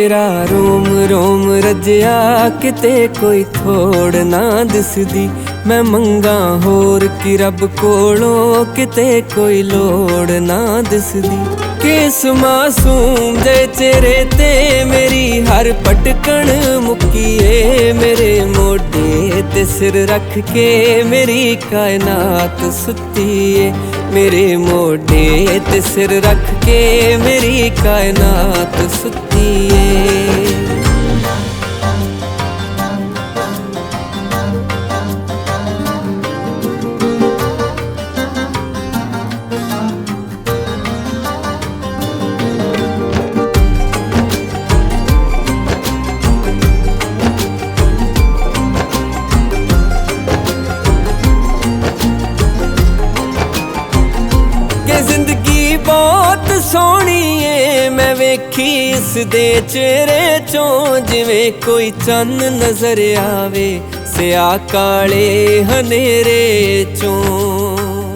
तेरा रोम रोम रजिया किते कोई थोड़ ना दिसदी। मैं मंगा होर कि रब कोलों किते कोई लोड़ ना दिसदी। केस मासूम दे चेहरे ते मेरी हर पटकन मुक्कीए। मेरे मोढे ते सिर रख के मेरी कायनात सुत्ती है। मेरे मोढे ते सिर रख के मेरी कायनात सुत्ती है। जिंदगी बहुत सोहनी है मैं वेखी इस दे चेहरे चों। जिवें कोई चन्न नजर आवे सिया काले हनेरे चों।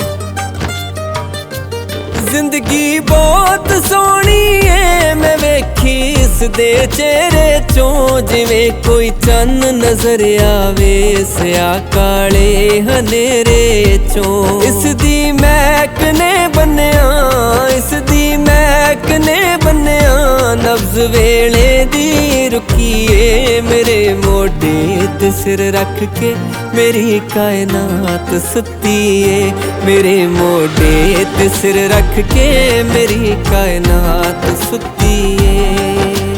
जिंदगी बहुत सोहनी है मैं वेखी इस दे चेहरे चों। जिवें कोई चन्न नजर आवे सिया काले हनेरे चों। इस दी महक ने बन्निया इस दी महक ने बन्निया नब्ज वेले दी रुकीए। मेरे मोढे ते सिर रख के मेरी कायनात सुत्ती है। मेरे मोढे ते सिर रख के मेरी कायनात सुत्ती है।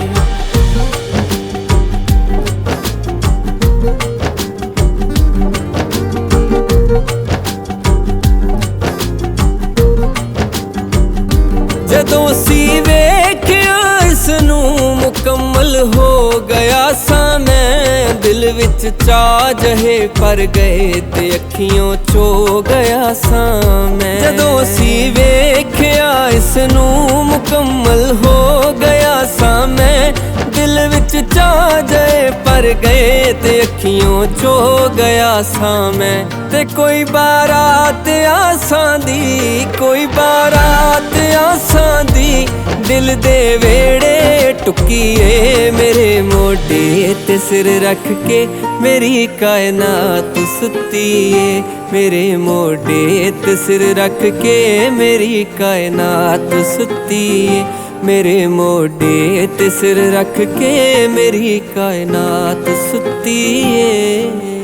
जदों सी वेखिया इसनू मुकम्मल हो गया सा मैं। दिल विच चा जहे पर गए ते अखियों चो गया सा मैं। जदों सी वेखिया इसनू मुकम्मल हो गया सा मैं। दिल विच चा जहे पर गए ते अखियों चो गया सा मैं। ते कोई बारात आसां दी कोई बारात आसां दी दिल दे वेड़े टुकीए। मेरे मोढे ते सिर रख के मेरी कायनात सुत्ती है। मेरे मोढे ते सिर रख के मेरी कायनात सुत्ती है। मेरे मोढे ते सिर रख के मेरी कायनात सुत्ती है।